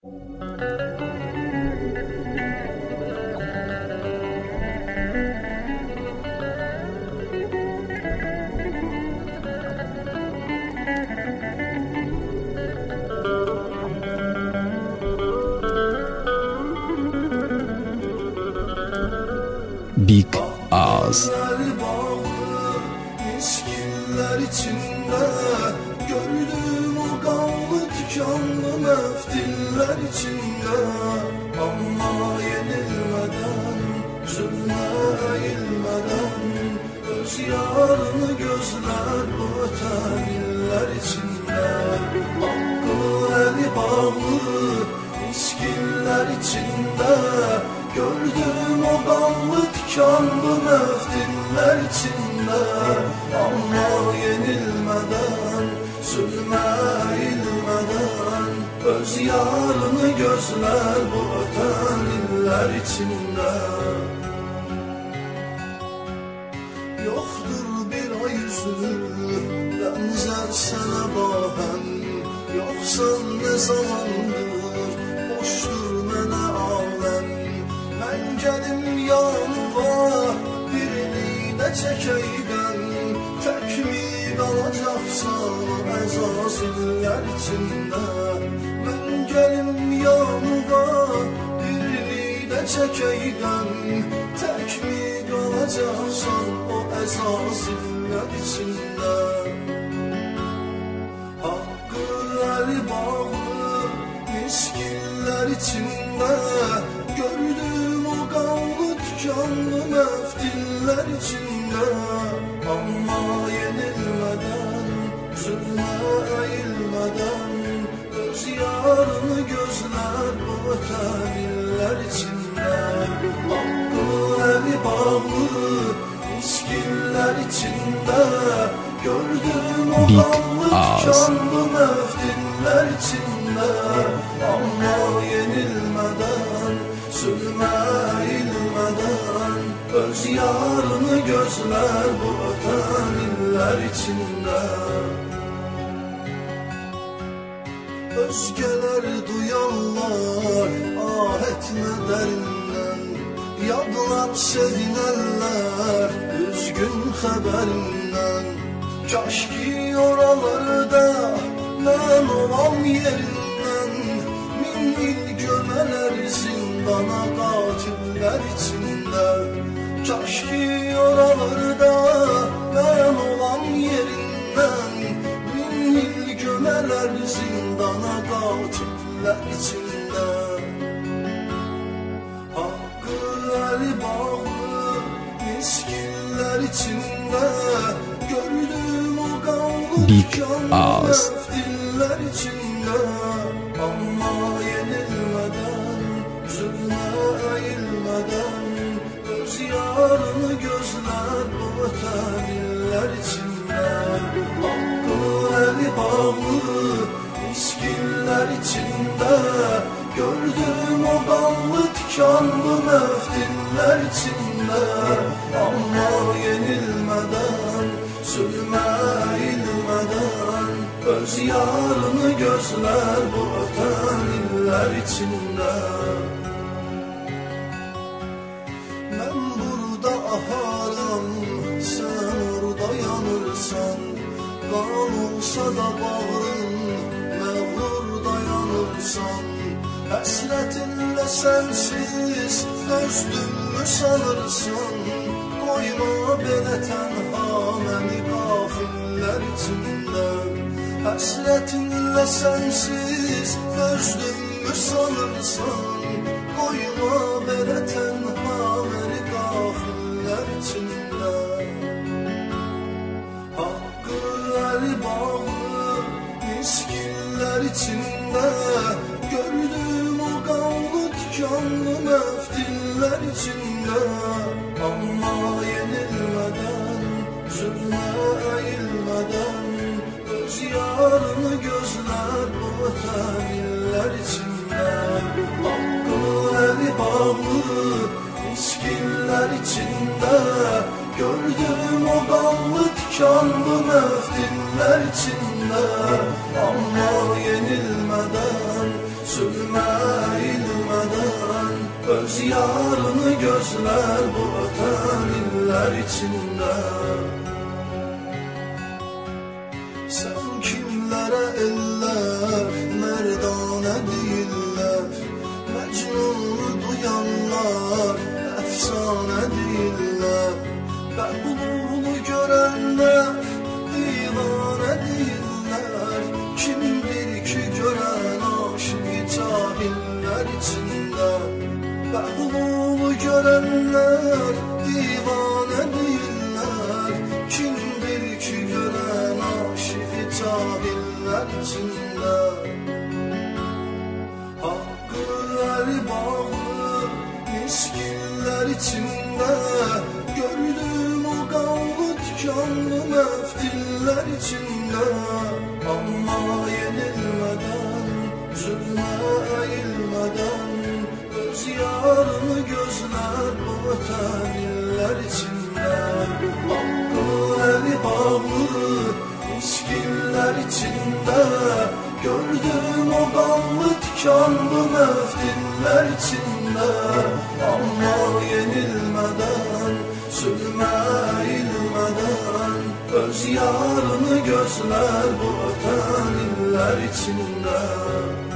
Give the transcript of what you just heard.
Big Ağız. Miskiller içinde gördüm o kanlı tükanlı meftiller içinde. Ama yenilmeden, zulme eğilmeden, öz yarını gözler bu öten iller içinde. Hakkı eli bağlı miskiller içinde gördüm o kanlı tükanlı meftiller içinde. Ama yenilmeden, zulme eğilmeden, öz yarını gözler bu öten iller içinde. Yoktur bir ay yüzü benzer sana bahen, yoksan ne zamandır boştur mene alem. Ben gelim yanıma birini de çekeyden, tek mi kalacaksan ezaziller içinde. Ben gelim yanıma birini de çekeyden, tek mi kalacaksan o ezaziller içinde. Hakkı eli bağlı miskiller içinde gördüm o kanlı tükanlı meftiller içinde. Ama yenilmeden, zulme eğilmeden, öz yarını gözler bu öten iller içinde. Hakkı eli bağlı miskiller içinde gördüm o kanlı tükanlı meftiller içinde. Ama yenilmeden, zulme eğilmeden, öz yarını gözler bu öten iller içinde. Özgeler duyanlar ah etme derinden, yadlar sevinenler üzgün haberinden. Kaş ki oralarda ben olan yerinden, min il gömeler zindana katiller içinde. Kaş ki oralarda ben olan yerinden, min il gömeler zindana katiller içinde. Hakkı eli bağlı miskiller içinde gördüm o kanlı tükanlı meftiller içinde. Ama yenilmeden, zulme eğilmeden, öz yarını gözler bu öten iller içinde. Hakkı eli bağlı miskiller içinde gördüm o kanlı tükanlı meftiller içinde. Ama yenilmeden, zulme eğilmeden, öz yarını gözler bu öten iller içinde. Ben burada aharam, sen orada yanırsan, kan olsa da bağrın, mevlur dayanırsan. Hasretinle sensiz dözdüm mü sanırsan, koyma beni tenha beni gafiller içinde. Hasretinle sensiz dözdüm mü sanırsan, koyma beni tenha beni gafiller içinde. Hakkı eli bağlı miskiller içinde gördüm o kanlı tükanlı meftiller içinde. Ama yenilmeden, zulme eğilmeden, öz yarını gözler bu öten iller içinde. Hakkı eli bağlı miskiller içinde gördüm o kanlı tükanlı meftiller içinde. Ama yenilmeden, zulme öz yarını gözler bu öten iller içinde. Sen kimlere eller merdane değiller, Mecnun'u duyanlar efsane değiller. Behlul'u görenler divane değiller, kimdir ki gören aşık cahiller içinde. Behlul'u görenler divane değiller, kimdir ki gören aşık cahiller içinde. Hakkı eli bağlı miskiller içinde, gördüm o kanlı tükanlı meftiller içinde. Ama yenilmeden, zulme eğilmeden, öz yarını gözler bu öten iller içinde. Hakkı eli bağlı miskiller içinde, gördüm o kanlı tükanlı meftiller içinde. Ama yenilmeden, zulme eğilmeden, öz yarını gözler bu öten iller içinde.